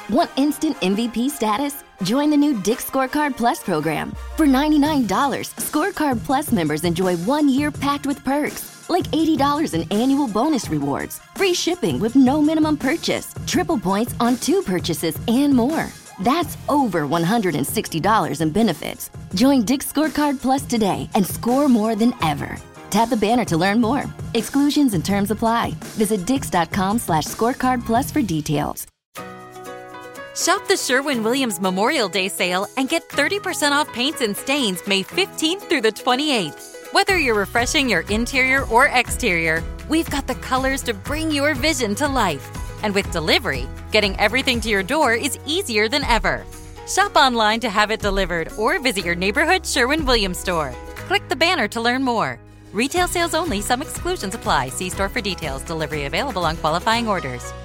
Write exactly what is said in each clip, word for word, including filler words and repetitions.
Want instant M V P status? Join the new Dick's Scorecard Plus program. For ninety-nine dollars, Scorecard Plus members enjoy one year packed with perks, like eighty dollars in annual bonus rewards, free shipping with no minimum purchase, triple points on two purchases, and more. That's over one hundred sixty dollars in benefits. Join Dick's Scorecard Plus today and score more than ever. Tap the banner to learn more. Exclusions and terms apply. Visit dix.com slash scorecard plus for details. Shop the Sherwin-Williams Memorial Day sale and get thirty percent off paints and stains May fifteenth through the twenty-eighth. Whether you're refreshing your interior or exterior, we've got the colors to bring your vision to life. And with delivery, getting everything to your door is easier than ever. Shop online to have it delivered or visit your neighborhood Sherwin-Williams store. Click the banner to learn more. Retail sales only. Some exclusions apply. See store for details. Delivery available on qualifying orders.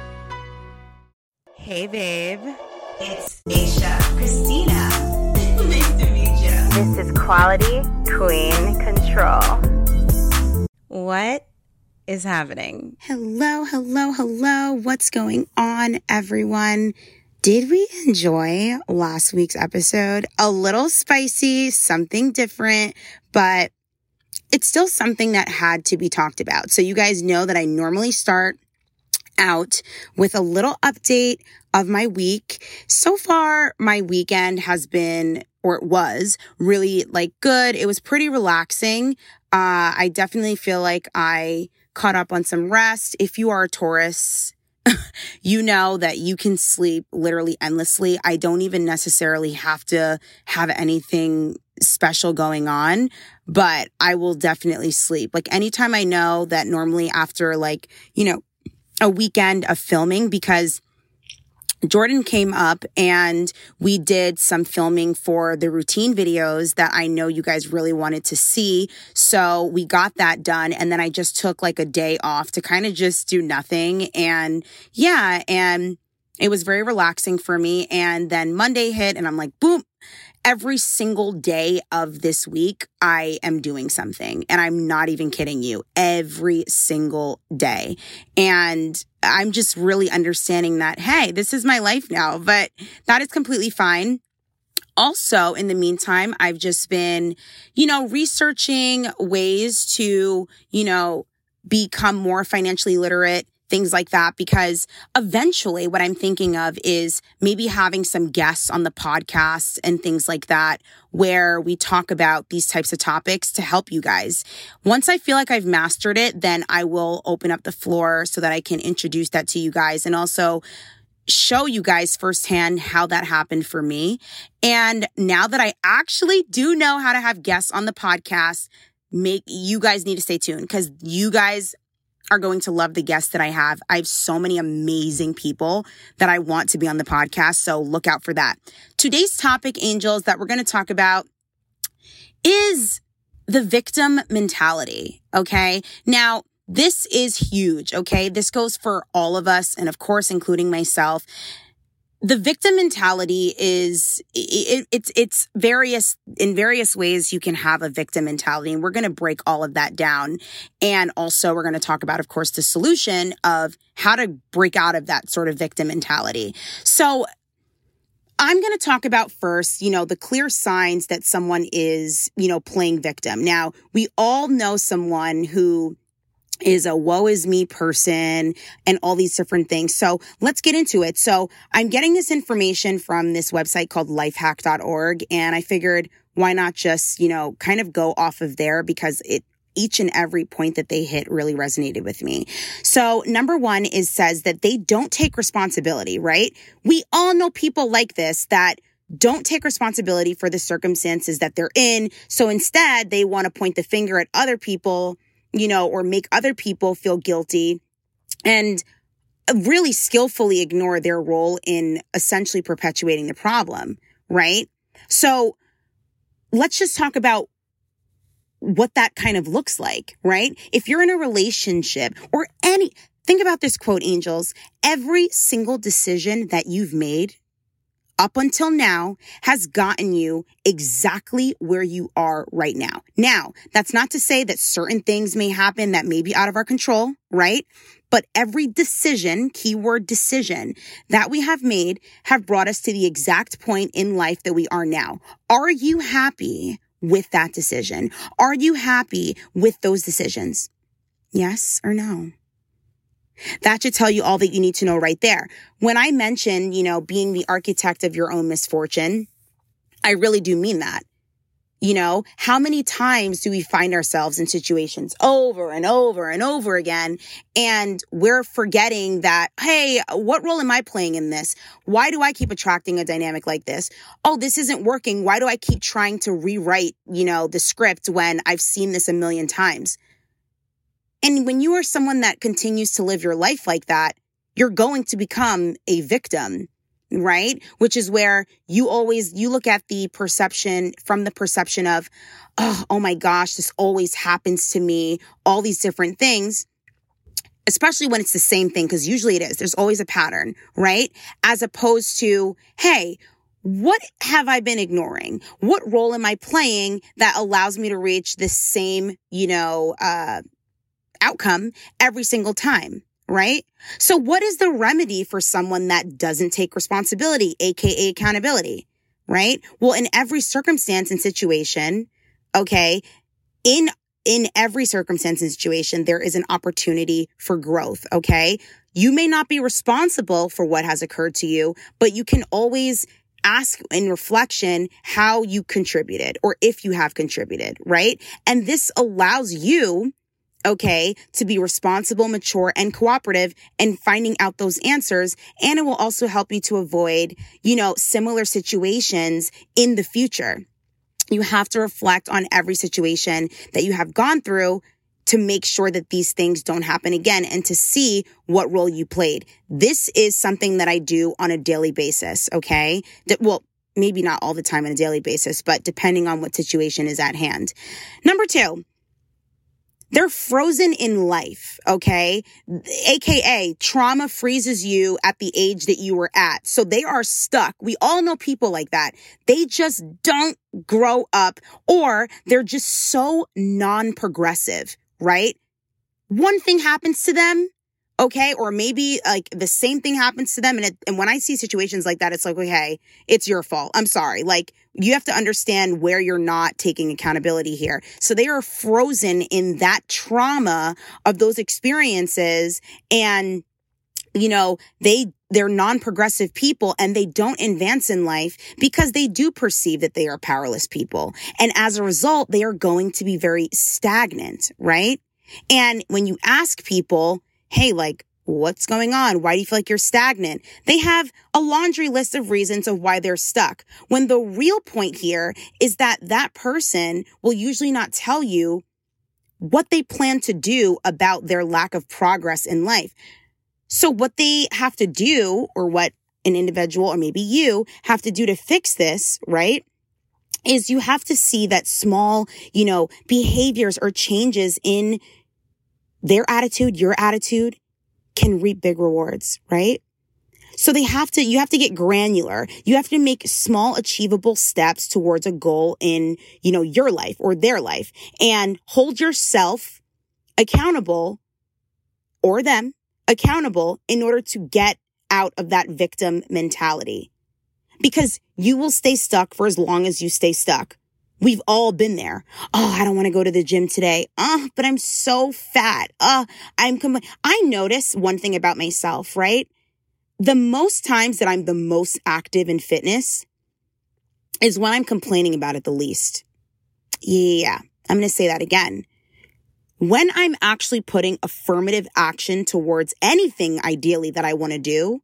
Hey, babe. It's Aisha, Christina. Nice to meet you. This is Quality Queen Control. What is happening? Hello, hello, hello. What's going on, everyone? Did we enjoy last week's episode? A little spicy, something different, but it's still something that had to be talked about. So you guys know that I normally start out with a little update of my week. So far, my weekend has been, or it was, really like good. It was pretty relaxing. Uh, I definitely feel like I caught up on some rest. If you are a Taurus, you know that you can sleep literally endlessly. I don't even necessarily have to have anything special going on, but I will definitely sleep. Like anytime I know that normally after like, you know, a weekend of filming, because Jordan came up and we did some filming for the routine videos that I know you guys really wanted to see. So we got that done. And then I just took like a day off to kind of just do nothing. And yeah, and it was very relaxing for me. And then Monday hit and I'm like, boom. Every single day of this week, I am doing something. And I'm not even kidding you. Every single day. And I'm just really understanding that, hey, this is my life now. But that is completely fine. Also, in the meantime, I've just been, you know, researching ways to, you know, become more financially literate, things like that, because eventually what I'm thinking of is maybe having some guests on the podcast and things like that, where we talk about these types of topics to help you guys. Once I feel like I've mastered it, then I will open up the floor so that I can introduce that to you guys and also show you guys firsthand how that happened for me. And now that I actually do know how to have guests on the podcast, make you guys need to stay tuned because you guys are going to love the guests that I have. I have so many amazing people that I want to be on the podcast, so look out for that. Today's topic, angels, that we're going to talk about is the victim mentality, okay? Now, this is huge, okay? This goes for all of us, and of course, including myself. The victim mentality is, it, it's, it's various, in various ways you can have a victim mentality. And we're going to break all of that down. And also we're going to talk about, of course, the solution of how to break out of that sort of victim mentality. So I'm going to talk about first, you know, the clear signs that someone is, you know, playing victim. Now, we all know someone who is a woe is me person and all these different things. So let's get into it. So I'm getting this information from this website called lifehack dot org. And I figured why not just, you know, kind of go off of there because it each and every point that they hit really resonated with me. So number one is says that they don't take responsibility, right? We all know people like this that don't take responsibility for the circumstances that they're in. So instead, they want to point the finger at other people, you know, or make other people feel guilty and really skillfully ignore their role in essentially perpetuating the problem, right? So let's just talk about what that kind of looks like, right? If you're in a relationship or any, think about this quote, angels, every single decision that you've made up until now has gotten you exactly where you are right now. Now, that's not to say that certain things may happen that may be out of our control, right? but every decision, keyword decision, that we have made have brought us to the exact point in life that we are now. Are you happy with that decision? Are you happy with those decisions? Yes or no? That should tell you all that you need to know right there. When I mention, you know, being the architect of your own misfortune, I really do mean that. You know, how many times do we find ourselves in situations over and over and over again, and we're forgetting that, hey, what role am I playing in this? Why do I keep attracting a dynamic like this? Oh, this isn't working. Why do I keep trying to rewrite, you know, the script when I've seen this a million times? And when you are someone that continues to live your life like that, you're going to become a victim, right? Which is where you always, you look at the perception from the perception of, oh, oh my gosh, this always happens to me, all these different things, especially when it's the same thing, because usually it is. There's always a pattern, right? As opposed to, hey, what have I been ignoring? What role am I playing that allows me to reach the same, you know, uh, outcome every single time, right? So what is the remedy for someone that doesn't take responsibility, aka accountability, right? Well, in every circumstance and situation, okay, in in every circumstance and situation, there is an opportunity for growth, okay? You may not be responsible for what has occurred to you, but you can always ask in reflection how you contributed or if you have contributed, right? And this allows you, okay, to be responsible, mature, and cooperative and finding out those answers. And it will also help you to avoid, you know, similar situations in the future. You have to reflect on every situation that you have gone through to make sure that these things don't happen again and to see what role you played. This is something that I do on a daily basis, okay? That, well, maybe not all the time on a daily basis, but depending on what situation is at hand. Number two, they're frozen in life, okay? A K A trauma freezes you at the age that you were at. So they are stuck. We all know people like that. They just don't grow up, or they're just so non-progressive, right? One thing happens to them, okay? Or maybe like the same thing happens to them. And, it, and when I see situations like that, it's like, okay, it's your fault. I'm sorry. Like, you have to understand where you're not taking accountability here. So they are frozen in that trauma of those experiences. And, you know, they, they're non-progressive people and they don't advance in life because they do perceive that they are powerless people. And as a result, they are going to be very stagnant, right? And when you ask people, hey, like, what's going on? Why do you feel like you're stagnant? They have a laundry list of reasons of why they're stuck. When the real point here is that that person will usually not tell you what they plan to do about their lack of progress in life. So what they have to do, or what an individual or maybe you have to do to fix this, right, is you have to see that small, you know, behaviors or changes in their attitude, your attitude, can reap big rewards, right? So they have to, you have to get granular. You have to make small, achievable steps towards a goal in, you know, your life or their life, and hold yourself accountable, or them accountable, in order to get out of that victim mentality. Because you will stay stuck for as long as you stay stuck. We've all been there. Oh, I don't want to go to the gym today. Uh, but I'm so fat. Uh, I'm, com- I notice one thing about myself, right? The most times that I'm the most active in fitness is when I'm complaining about it the least. Yeah, I'm going to say that again. When I'm actually putting affirmative action towards anything, ideally, that I want to do,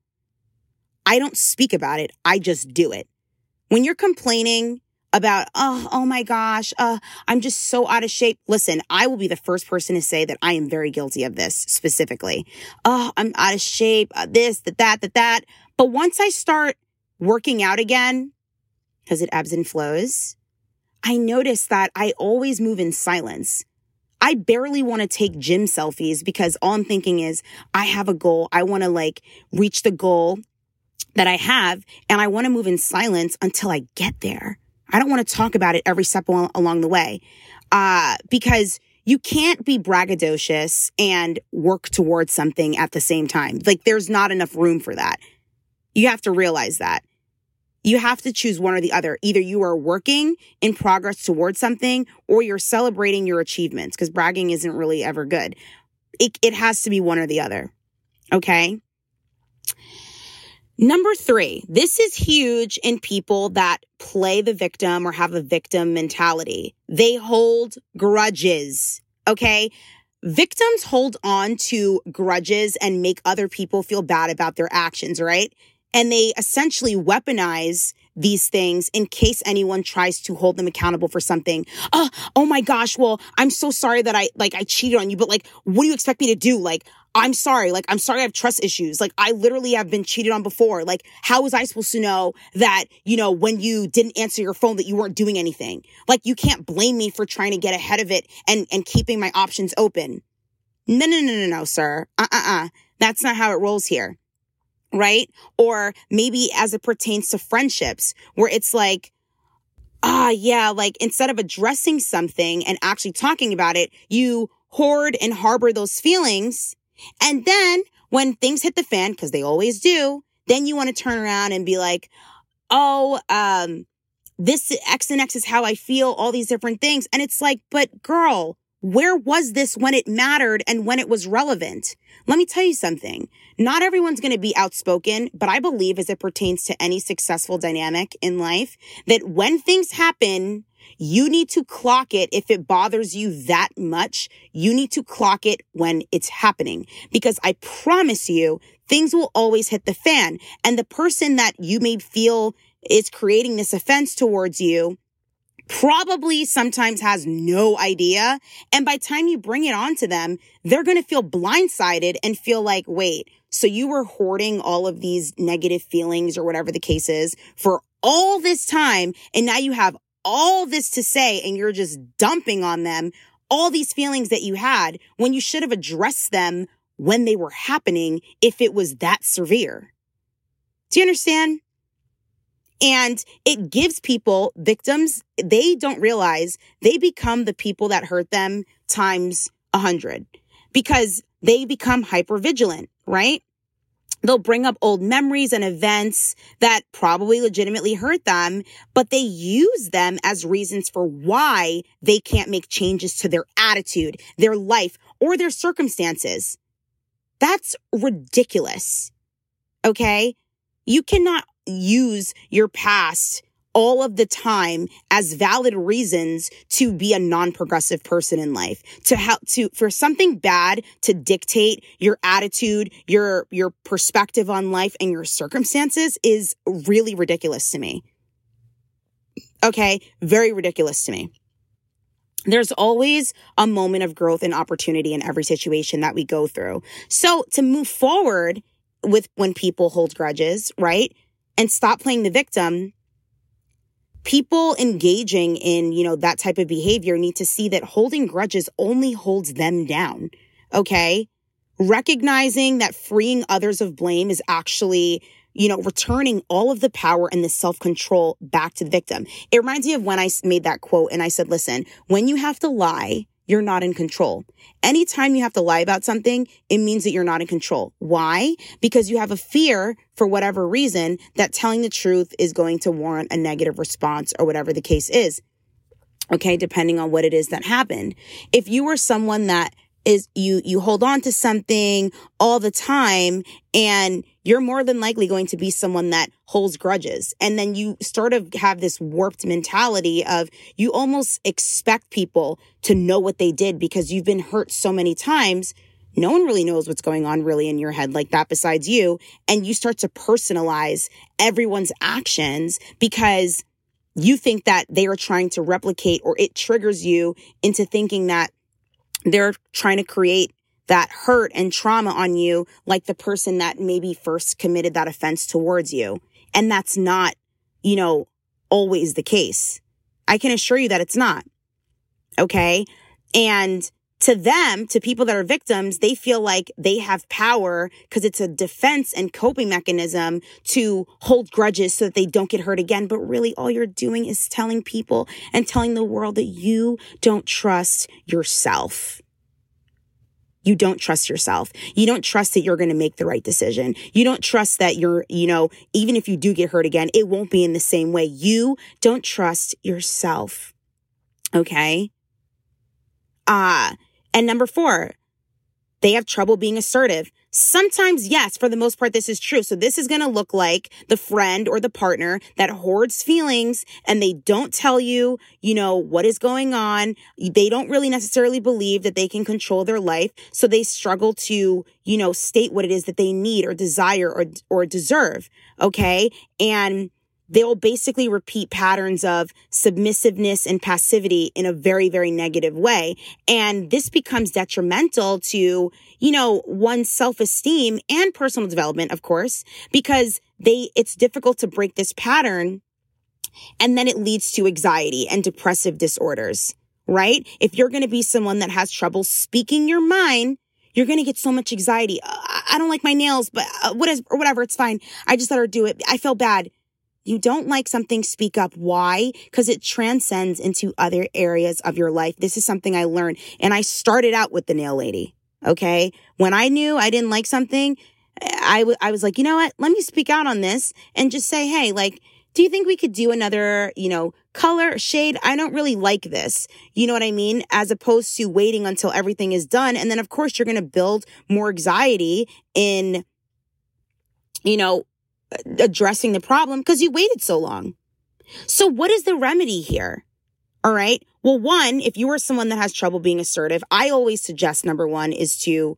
I don't speak about it. I just do it. When you're complaining about, oh, oh my gosh, uh, I'm just so out of shape. Listen, I will be the first person to say that I am very guilty of this specifically. Oh, I'm out of shape, uh, this, that, that, that, that. But once I start working out again, because it ebbs and flows, I notice that I always move in silence. I barely want to take gym selfies because all I'm thinking is I have a goal. I want to like reach the goal that I have, and I want to move in silence until I get there. I don't want to talk about it every step along the way, uh, because you can't be braggadocious and work towards something at the same time. Like, there's not enough room for that. You have to realize that. You have to choose one or the other. Either you are working in progress towards something or you're celebrating your achievements, because bragging isn't really ever good. It, it has to be one or the other. Okay? Number three, this is huge in people that play the victim or have a victim mentality. They hold grudges, okay? Victims hold on to grudges and make other people feel bad about their actions, right? And they essentially weaponize these things in case anyone tries to hold them accountable for something. Oh, oh my gosh, well, I'm so sorry that I, like, I cheated on you, but like, what do you expect me to do? Like, I'm sorry. Like, I'm sorry I have trust issues. Like, I literally have been cheated on before. Like, how was I supposed to know that, you know, when you didn't answer your phone that you weren't doing anything? Like, you can't blame me for trying to get ahead of it and, and keeping my options open. No, no, no, no, no, sir. Uh-uh-uh. That's not how it rolls here. Right? Or maybe as it pertains to friendships, where it's like, ah, yeah, like instead of addressing something and actually talking about it, you hoard and harbor those feelings. And then when things hit the fan, because they always do, then you want to turn around and be like, oh, um, this X and X is how I feel, all these different things. And it's like, but girl, where was this when it mattered and when it was relevant? Let me tell you something. Not everyone's going to be outspoken, but I believe as it pertains to any successful dynamic in life, that when things happen, you need to clock it. If it bothers you that much, you need to clock it when it's happening, because I promise you, things will always hit the fan. And the person that you may feel is creating this offense towards you probably sometimes has no idea. And by the time you bring it on to them, they're going to feel blindsided and feel like, wait, so you were hoarding all of these negative feelings or whatever the case is for all this time. And now you have all this to say and you're just dumping on them all these feelings that you had when you should have addressed them when they were happening if it was that severe. Do you understand? And it gives people, victims, they don't realize they become the people that hurt them times a hundred, because they become hypervigilant, right? They'll bring up old memories and events that probably legitimately hurt them, but they use them as reasons for why they can't make changes to their attitude, their life, or their circumstances. That's ridiculous. Okay? You cannot use your past all of the time as valid reasons to be a non-progressive person in life, to help to, for something bad to dictate your attitude, your, your perspective on life and your circumstances is really ridiculous to me. Okay. Very ridiculous to me. There's always a moment of growth and opportunity in every situation that we go through. So to move forward with when people hold grudges, right? And stop playing the victim, people engaging in, you know, that type of behavior need to see that holding grudges only holds them down, okay? Recognizing that freeing others of blame is actually, you know, returning all of the power and the self-control back to the victim. It reminds me of when I made that quote and I said, listen, when you have to lie, you're not in control. Anytime you have to lie about something, it means that you're not in control. Why? Because you have a fear, for whatever reason, that telling the truth is going to warrant a negative response or whatever the case is. Okay, depending on what it is that happened. If you were someone that is, you, you hold on to something all the time, and you're more than likely going to be someone that holds grudges. And then you sort of have this warped mentality of you almost expect people to know what they did because you've been hurt so many times. No one really knows what's going on really in your head like that besides you. And you start to personalize everyone's actions because you think that they are trying to replicate, or it triggers you into thinking that they're trying to create that hurt and trauma on you, like the person that maybe first committed that offense towards you. And that's not, you know, always the case. I can assure you that it's not. Okay. And to them, to people that are victims, they feel like they have power because it's a defense and coping mechanism to hold grudges so that they don't get hurt again. But really, all you're doing is telling people and telling the world that you don't trust yourself. You don't trust yourself. You don't trust that you're going to make the right decision. You don't trust that you're, you know, even if you do get hurt again, it won't be in the same way. You don't trust yourself. Okay? Ah, uh, and number four, they have trouble being assertive. Sometimes, yes, for the most part, this is true. So this is going to look like the friend or the partner that hoards feelings and they don't tell you, you know, what is going on. They don't really necessarily believe that they can control their life. So they struggle to, you know, state what it is that they need or desire or, or deserve. Okay. And they'll basically repeat patterns of submissiveness and passivity in a very, very negative way. And this becomes detrimental to, you know, one's self-esteem and personal development, of course, because they, it's difficult to break this pattern. And then it leads to anxiety and depressive disorders, right? If you're going to be someone that has trouble speaking your mind, you're going to get so much anxiety. Uh, I don't like my nails, but uh, what is, or whatever, it's fine. I just let her do it. I feel bad. You don't like something, speak up. Why? Because it transcends into other areas of your life. This is something I learned. And I started out with the nail lady. Okay. When I knew I didn't like something, I, w- I was like, you know what? Let me speak out on this and just say, hey, like, do you think we could do another, you know, color, shade? I don't really like this. You know what I mean? As opposed to waiting until everything is done. And then, of course, you're going to build more anxiety in, you know, addressing the problem because you waited so long. So what is the remedy here? All right. Well, one, if you are someone that has trouble being assertive, I always suggest number one is to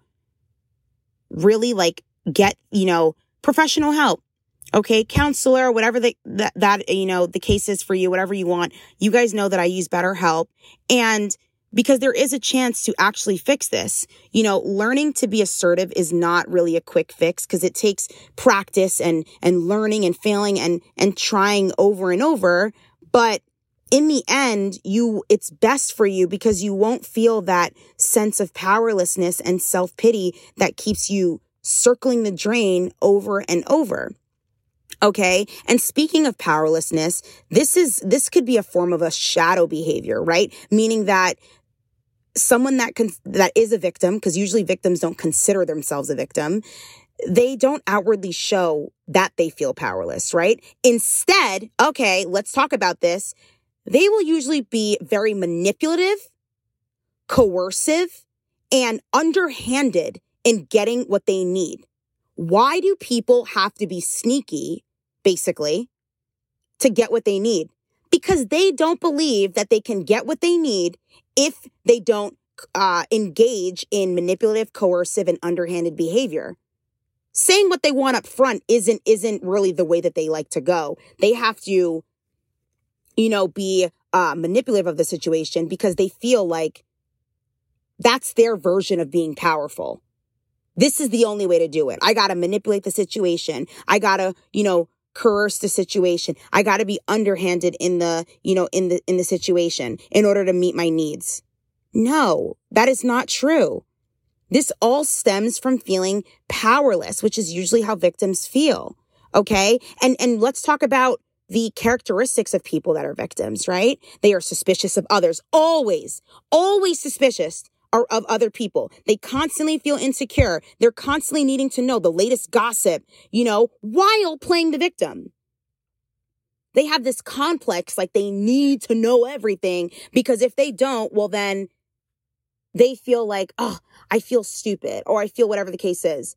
really like get, you know, professional help. Okay. Counselor, whatever the, that, that, you know, the case is for you, whatever you want. You guys know that I use BetterHelp, and because there is a chance to actually fix this. You know, learning to be assertive is not really a quick fix because it takes practice and, and learning and failing and, and trying over and over. But in the end, you, it's best for you because you won't feel that sense of powerlessness and self-pity that keeps you circling the drain over and over. Okay. And speaking of powerlessness, this is, this could be a form of a shadow behavior, right? Meaning that someone that can, that is a victim, because usually victims don't consider themselves a victim, they don't outwardly show that they feel powerless, right? Instead, okay, let's talk about this. They will usually be very manipulative, coercive, and underhanded in getting what they need. Why do people have to be sneaky, basically, to get what they need? Because they don't believe that they can get what they need if they don't uh, engage in manipulative, coercive, and underhanded behavior. Saying what they want up front isn't isn't really the way that they like to go. They have to, you know, be uh, manipulative of the situation because they feel like that's their version of being powerful. This is the only way to do it. I got to manipulate the situation. I got to, you know, coerce the situation. I got to be underhanded in the, you know, in the, in the situation in order to meet my needs. No, that is not true. This all stems from feeling powerless, which is usually how victims feel. Okay. And, and let's talk about the characteristics of people that are victims, right? They are suspicious of others. Always, always suspicious Are of other people. They constantly feel insecure. They're constantly needing to know the latest gossip, you know, while playing the victim. They have this complex, like they need to know everything because if they don't, well, then they feel like, oh, I feel stupid or I feel whatever the case is.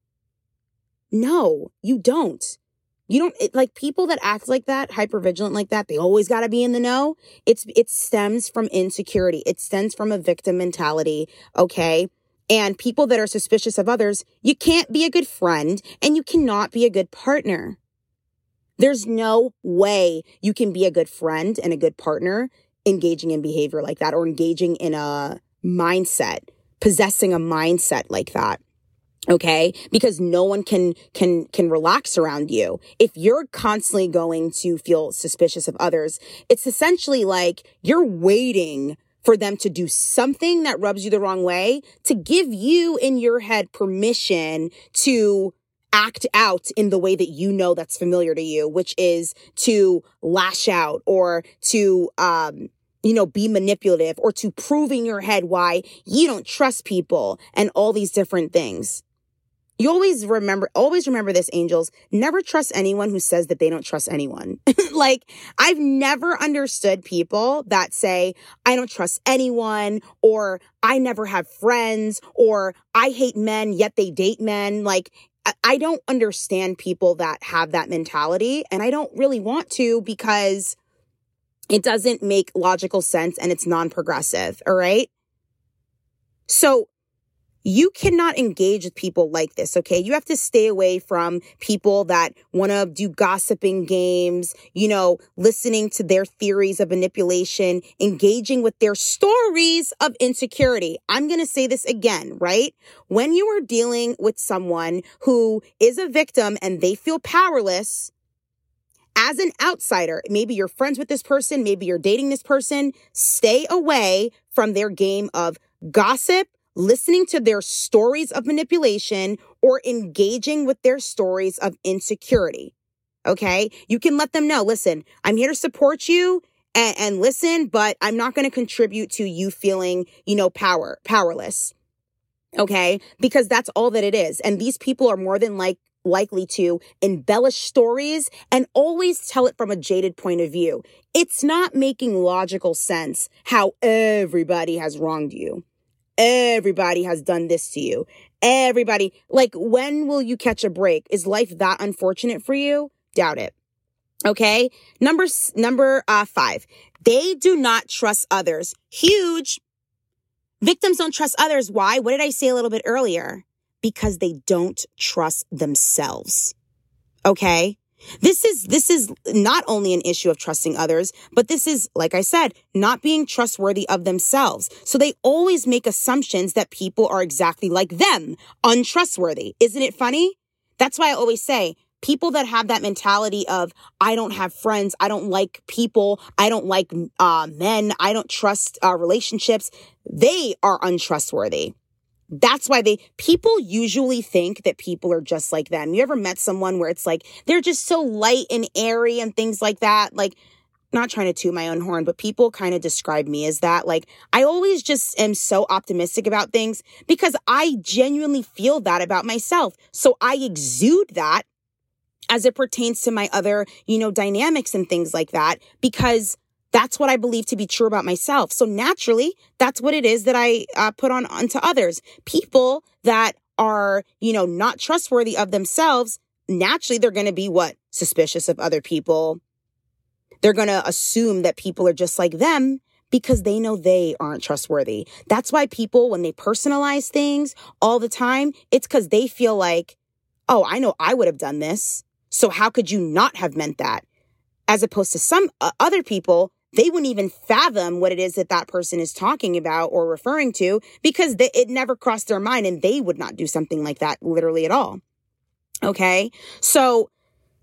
No, you don't. You don't, it, like people that act like that, hypervigilant like that, they always got to be in the know. It's, it stems from insecurity. It stems from a victim mentality. Okay. And people that are suspicious of others, you can't be a good friend and you cannot be a good partner. There's no way you can be a good friend and a good partner engaging in behavior like that or engaging in a mindset, possessing a mindset like that. Okay. Because no one can, can, can relax around you. If you're constantly going to feel suspicious of others, it's essentially like you're waiting for them to do something that rubs you the wrong way, to give you in your head permission to act out in the way that you know that's familiar to you, which is to lash out or to, um, you know, be manipulative or to prove in your head why you don't trust people and all these different things. You always remember, always remember this, angels. Never trust anyone who says that they don't trust anyone. Like, I've never understood people that say, I don't trust anyone, or I never have friends, or I hate men, yet they date men. Like, I don't understand people that have that mentality, and I don't really want to because it doesn't make logical sense and it's non-progressive, all right? So, you cannot engage with people like this, okay? You have to stay away from people that want to do gossiping games, you know, listening to their theories of manipulation, engaging with their stories of insecurity. I'm going to say this again, right? When you are dealing with someone who is a victim and they feel powerless, as an outsider, maybe you're friends with this person, maybe you're dating this person, stay away from their game of gossip, listening to their stories of manipulation, or engaging with their stories of insecurity. Okay? You can let them know, listen, I'm here to support you and, and listen, but I'm not going to contribute to you feeling, you know, power, powerless. Okay? Because that's all that it is. And these people are more than like likely to embellish stories and always tell it from a jaded point of view. It's not making logical sense how everybody has wronged you. Everybody has done this to you. Everybody, like, when will you catch a break? Is life that unfortunate for you? Doubt it. Okay. Number, number uh, five, they do not trust others. Huge. Victims don't trust others. Why? What did I say a little bit earlier? Because they don't trust themselves. Okay. This is, this is not only an issue of trusting others, but this is, like I said, not being trustworthy of themselves. So they always make assumptions that people are exactly like them, untrustworthy. Isn't it funny? That's why I always say people that have that mentality of, I don't have friends, I don't like people, I don't like uh, men, I don't trust uh, relationships, they are untrustworthy. That's why they, people usually think that people are just like them. You ever met someone where it's like, they're just so light and airy and things like that? Like, not trying to toot my own horn, but people kind of describe me as that. Like, I always just am so optimistic about things because I genuinely feel that about myself. So I exude that as it pertains to my other, you know, dynamics and things like that, because that's what I believe to be true about myself. So naturally, that's what it is that I uh, put on onto others. People that are, you know, not trustworthy of themselves, naturally, they're going to be what? Suspicious of other people. They're going to assume that people are just like them because they know they aren't trustworthy. That's why people, when they personalize things all the time, it's because they feel like, oh, I know I would have done this. So how could you not have meant that? As opposed to some uh, other people, they wouldn't even fathom what it is that that person is talking about or referring to because they, it never crossed their mind and they would not do something like that literally at all. Okay. So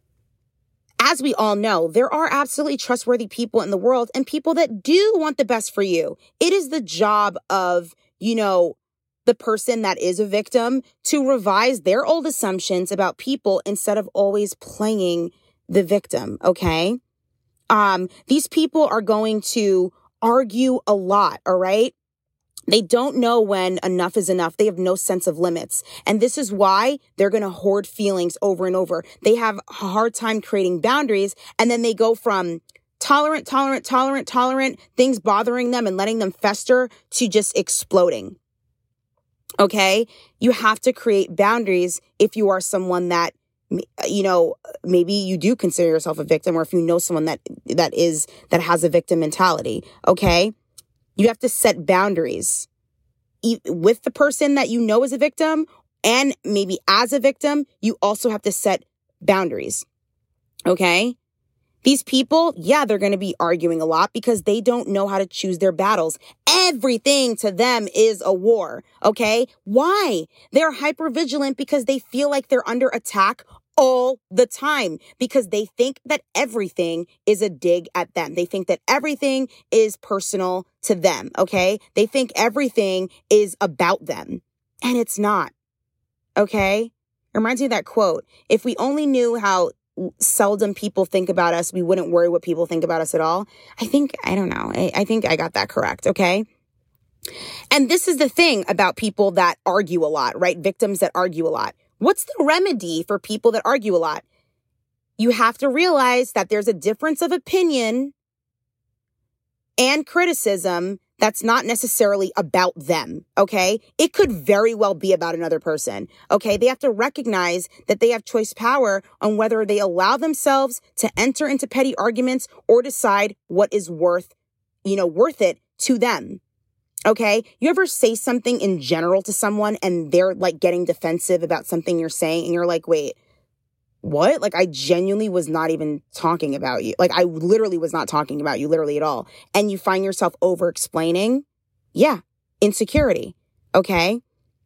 as we all know, there are absolutely trustworthy people in the world and people that do want the best for you. It is the job of, you know, the person that is a victim to revise their old assumptions about people instead of always playing the victim. Okay. Um, these people are going to argue a lot, all right? They don't know when enough is enough. They have no sense of limits. And this is why they're going to hoard feelings over and over. They have a hard time creating boundaries, and then they go from tolerant, tolerant, tolerant, tolerant, things bothering them and letting them fester to just exploding. Okay? You have to create boundaries if you are someone that, you know, maybe you do consider yourself a victim, or if you know someone that, that is, that has a victim mentality, okay? You have to set boundaries e- with the person that you know is a victim, and maybe as a victim, you also have to set boundaries, okay? These people, yeah, they're going to be arguing a lot because they don't know how to choose their battles. Everything to them is a war, okay? Why? They're hypervigilant because they feel like they're under attack all the time because they think that everything is a dig at them. They think that everything is personal to them, okay? They think everything is about them, and it's not, okay? It reminds me of that quote. If we only knew how seldom people think about us, we wouldn't worry what people think about us at all. I think, I don't know. I, I think I got that correct, okay? And this is the thing about people that argue a lot, right? Victims that argue a lot. What's the remedy for people that argue a lot? You have to realize that there's a difference of opinion and criticism that's not necessarily about them, okay? It could very well be about another person, okay? They have to recognize that they have choice power on whether they allow themselves to enter into petty arguments or decide what is worth, you know, worth it to them. Okay, you ever say something in general to someone and they're like getting defensive about something you're saying and you're like, wait, what? Like I genuinely was not even talking about you. Like I literally was not talking about you literally at all. And you find yourself over explaining. Yeah, insecurity. Okay.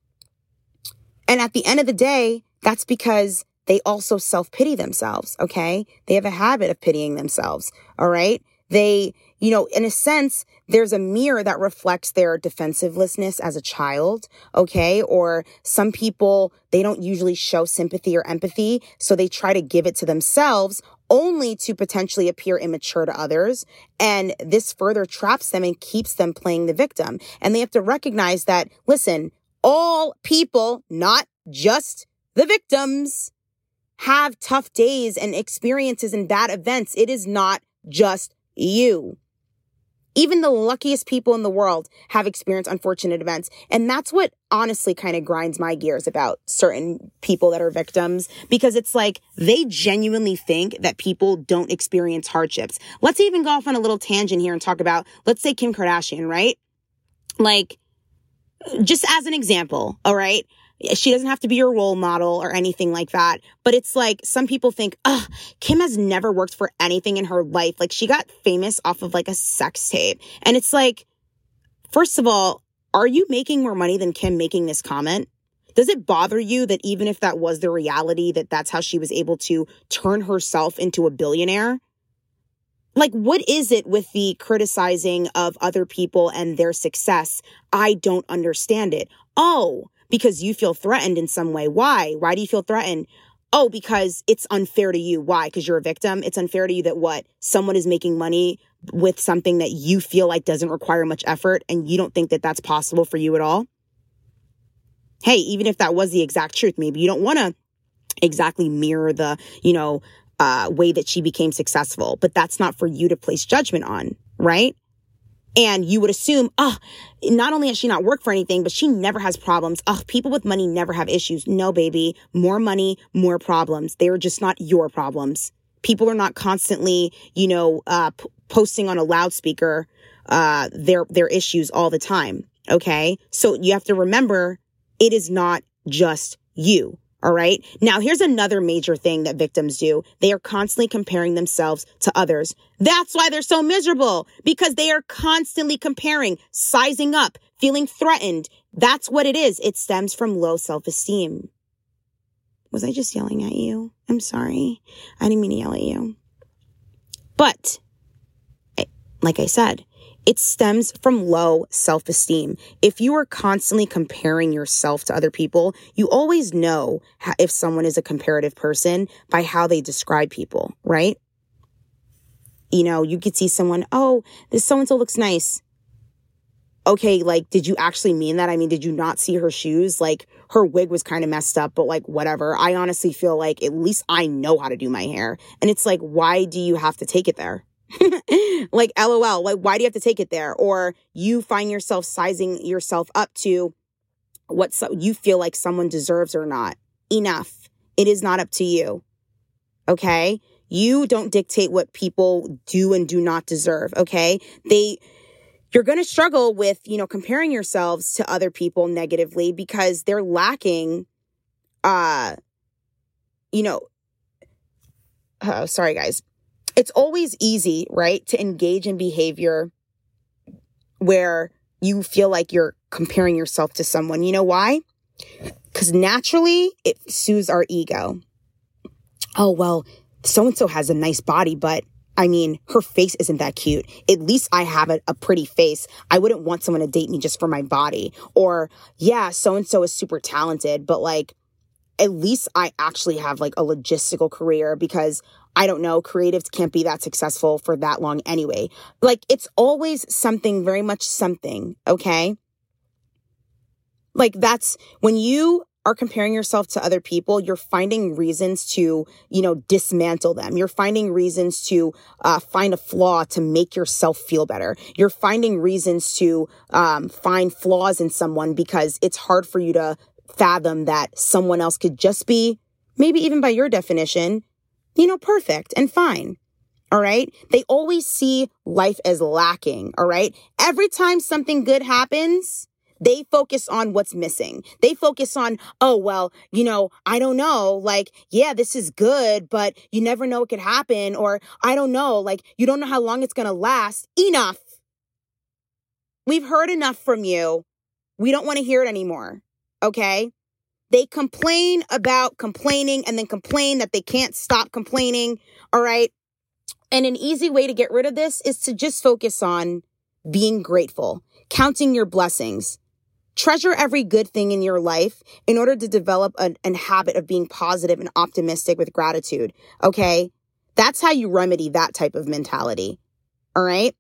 And at the end of the day, that's because they also self-pity themselves. Okay. They have a habit of pitying themselves. All right. They, you know, in a sense, there's a mirror that reflects their defensiveness as a child, okay? Or some people, they don't usually show sympathy or empathy, so they try to give it to themselves only to potentially appear immature to others. And this further traps them and keeps them playing the victim. And they have to recognize that, listen, all people, not just the victims, have tough days and experiences and bad events. It is not just you. Even the luckiest people in the world have experienced unfortunate events. And that's what honestly kind of grinds my gears about certain people that are victims, because it's like they genuinely think that people don't experience hardships. Let's even go off on a little tangent here and talk about, let's say Kim Kardashian, right? Like, just as an example, all right? She doesn't have to be your role model or anything like that. But it's like some people think, oh, Kim has never worked for anything in her life. Like she got famous off of like a sex tape. And it's like, first of all, are you making more money than Kim making this comment? Does it bother you that even if that was the reality, that that's how she was able to turn herself into a billionaire? Like, what is it with the criticizing of other people and their success? I don't understand it. Oh, because you feel threatened in some way. Why? Why do you feel threatened? Oh, because it's unfair to you. Why? Because you're a victim. It's unfair to you that what? Someone is making money with something that you feel like doesn't require much effort and you don't think that that's possible for you at all. Hey, even if that was the exact truth, maybe you don't want to exactly mirror the, you know, uh, way that she became successful, but that's not for you to place judgment on, right? And you would assume, oh, not only has she not worked for anything, but she never has problems. Oh, people with money never have issues. No, baby. More money, more problems. They are just not your problems. People are not constantly, you know, uh, p- posting on a loudspeaker uh, their their issues all the time. Okay? So you have to remember, it is not just you. All right. Now, here's another major thing that victims do. They are constantly comparing themselves to others. That's why they're so miserable, because they are constantly comparing, sizing up, feeling threatened. That's what it is. It stems from low self-esteem. Was I just yelling at you? I'm sorry. I didn't mean to yell at you. But like I said, it stems from low self-esteem. If you are constantly comparing yourself to other people, you always know how, if someone is a comparative person by how they describe people, right? You know, you could see someone, oh, this so-and-so looks nice. Okay, like, did you actually mean that? I mean, did you not see her shoes? Like, her wig was kind of messed up, but like, whatever. I honestly feel like at least I know how to do my hair. And it's like, why do you have to take it there? Like, LOL, like, why do you have to take it there? Or you find yourself sizing yourself up to what so you feel like someone deserves or not. Enough. It is not up to you. Okay? You don't dictate what people do and do not deserve. Okay? They, you're going to struggle with, you know, comparing yourselves to other people negatively because they're lacking, uh, you know, oh, sorry, guys. It's always easy, right, to engage in behavior where you feel like you're comparing yourself to someone. You know why? Because naturally, it soothes our ego. oh, well, so-and-so has a nice body, but I mean, her face isn't that cute. At least I have a, a pretty face. I wouldn't want someone to date me just for my body. Or, yeah, so-and-so is super talented, but like, at least I actually have like a logistical career because I don't know, creatives can't be that successful for that long anyway. Like, it's always something, very much something, okay? Like, that's when you are comparing yourself to other people, you're finding reasons to, you know, dismantle them. You're finding reasons to uh, find a flaw to make yourself feel better. You're finding reasons to um, find flaws in someone because it's hard for you to fathom that someone else could just be, maybe even by your definition, you know, perfect and fine. All right. They always see life as lacking. All right. Every time something good happens, they focus on what's missing. They focus on, oh, well, you know, I don't know, like, yeah, this is good, but you never know what could happen. Or I don't know, like, you don't know how long it's going to last. Enough. We've heard enough from you. We don't want to hear it anymore. Okay. They complain about complaining and then complain that they can't stop complaining. All right. And an easy way to get rid of this is to just focus on being grateful, counting your blessings. Treasure every good thing in your life in order to develop a, a habit of being positive and optimistic with gratitude. Okay. That's how you remedy that type of mentality. All right.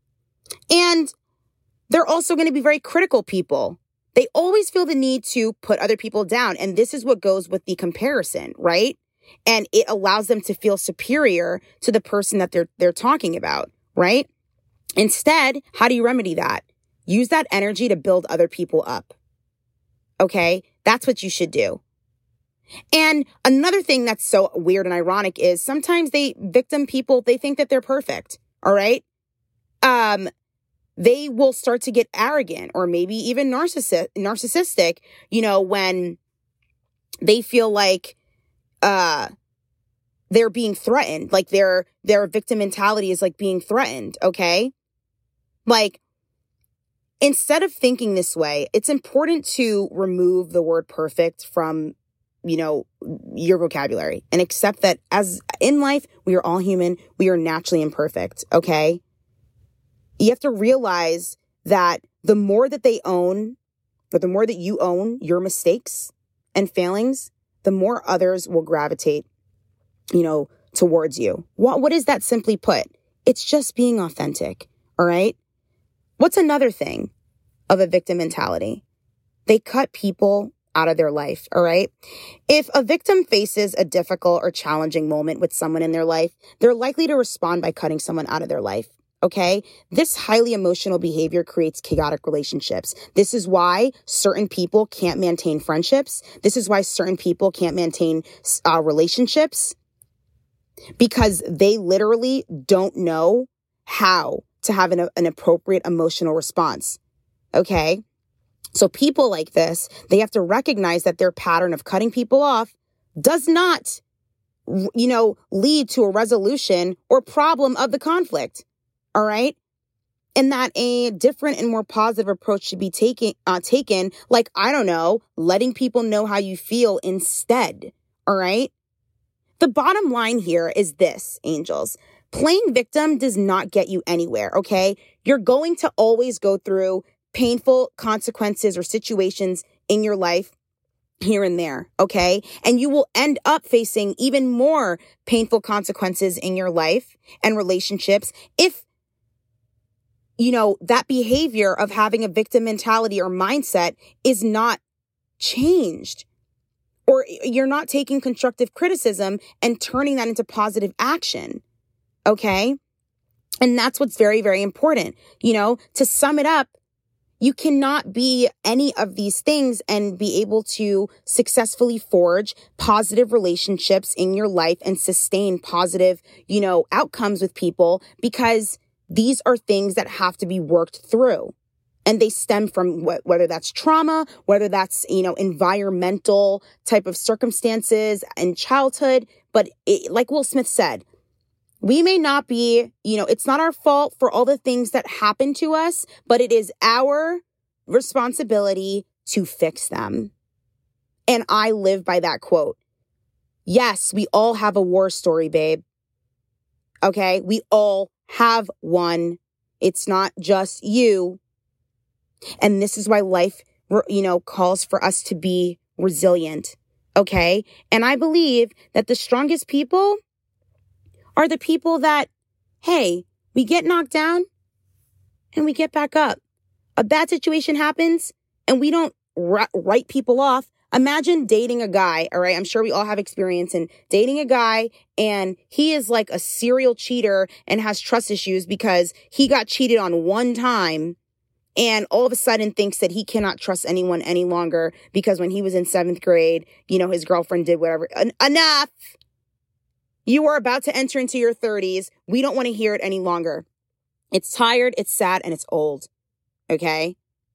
And they're also going to be very critical people. They always feel the need to put other people down. And this is what goes with the comparison, right? And it allows them to feel superior to the person that they're, they're talking about, right? Instead, how do you remedy that? Use that energy to build other people up. Okay? That's what you should do. And another thing that's so weird and ironic is sometimes they victim people, they think that they're perfect. All right? Um, they will start to get arrogant or maybe even narcissi- narcissistic, you know, when they feel like uh, they're being threatened, like their their victim mentality is like being threatened. Okay? Like, instead of thinking this way, it's important to remove the word perfect from, you know, your vocabulary and accept that as in life, we are all human. We are naturally imperfect. Okay. You have to realize that the more that they own, but the more that you own your mistakes and failings, the more others will gravitate, you know, towards you. What, what is that simply put? It's just being authentic. All right. What's another thing of a victim mentality? They cut people out of their life, all right? If a victim faces a difficult or challenging moment with someone in their life, they're likely to respond by cutting someone out of their life, okay? This highly emotional behavior creates chaotic relationships. This is why certain people can't maintain friendships. This is why certain people can't maintain uh, relationships, because they literally don't know how to have an, an appropriate emotional response. Okay. So people like this, they have to recognize that their pattern of cutting people off does not, you know, lead to a resolution or problem of the conflict. All right. And that a different and more positive approach should be taken, uh, taken, like, I don't know, letting people know how you feel instead. All right. The bottom line here is this, angels. Playing victim does not get you anywhere, okay? You're going to always go through painful consequences or situations in your life here and there, okay? And you will end up facing even more painful consequences in your life and relationships if, you know, that behavior of having a victim mentality or mindset is not changed. Or you're not taking constructive criticism and turning that into positive action. Okay. And that's what's very, very important. You know, to sum it up, you cannot be any of these things and be able to successfully forge positive relationships in your life and sustain positive, you know, outcomes with people, because these are things that have to be worked through. And they stem from wh- whether that's trauma, whether that's, you know, environmental type of circumstances in childhood. But it, like Will Smith said, we may not be, you know, it's not our fault for all the things that happen to us, but it is our responsibility to fix them. And I live by that quote. Yes, we all have a war story, babe. Okay? We all have one. It's not just you. And this is why life, you know, calls for us to be resilient. Okay? And I believe that the strongest people are the people that, hey, we get knocked down and we get back up. A bad situation happens and we don't r- write people off. Imagine dating a guy, all right? I'm sure we all have experience in dating a guy and he is like a serial cheater and has trust issues because he got cheated on one time and all of a sudden thinks that he cannot trust anyone any longer because when he was in seventh grade, you know, his girlfriend did whatever. En- enough! You are about to enter into your thirties. We don't want to hear it any longer. It's tired, it's sad, and it's old. Okay?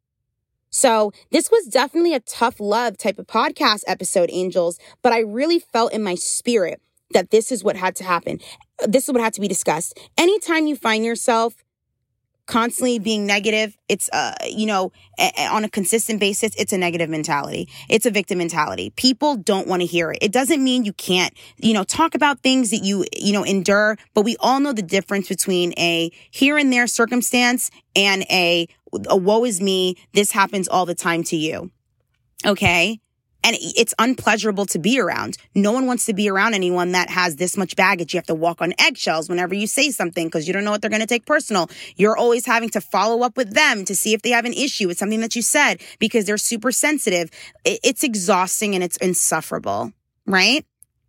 So this was definitely a tough love type of podcast episode, angels, but I really felt in my spirit that this is what had to happen. This is what had to be discussed. Anytime you find yourself constantly being negative, it's, uh, you know, a- a- on a consistent basis, it's a negative mentality. It's a victim mentality. People don't want to hear it. It doesn't mean you can't, you know, talk about things that you, you know, endure, but we all know the difference between a here and there circumstance and a, a woe is me, this happens all the time to you. Okay? And it's unpleasurable to be around. No one wants to be around anyone that has this much baggage. You have to walk on eggshells whenever you say something because you don't know what they're going to take personal. You're always having to follow up with them to see if they have an issue with something that you said because they're super sensitive. It's exhausting and it's insufferable, right?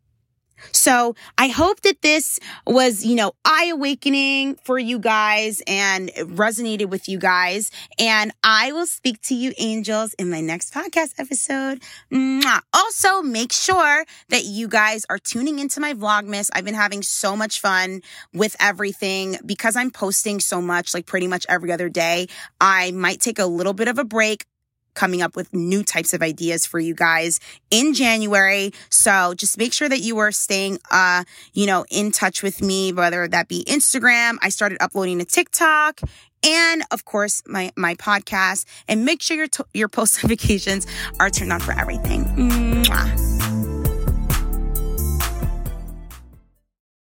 So I hope that this was, you know, eye-awakening for you guys and resonated with you guys. And I will speak to you, angels, in my next podcast episode. Mwah. Also, make sure that you guys are tuning into my Vlogmas. I've been having so much fun with everything because I'm posting so much, like pretty much every other day. I might take a little bit of a break, coming up with new types of ideas for you guys in January. So just make sure that you are staying, uh, you know, in touch with me, whether that be Instagram. I started uploading to TikTok and of course my, my podcast, and make sure your, to- your post notifications are turned on for everything. Mwah.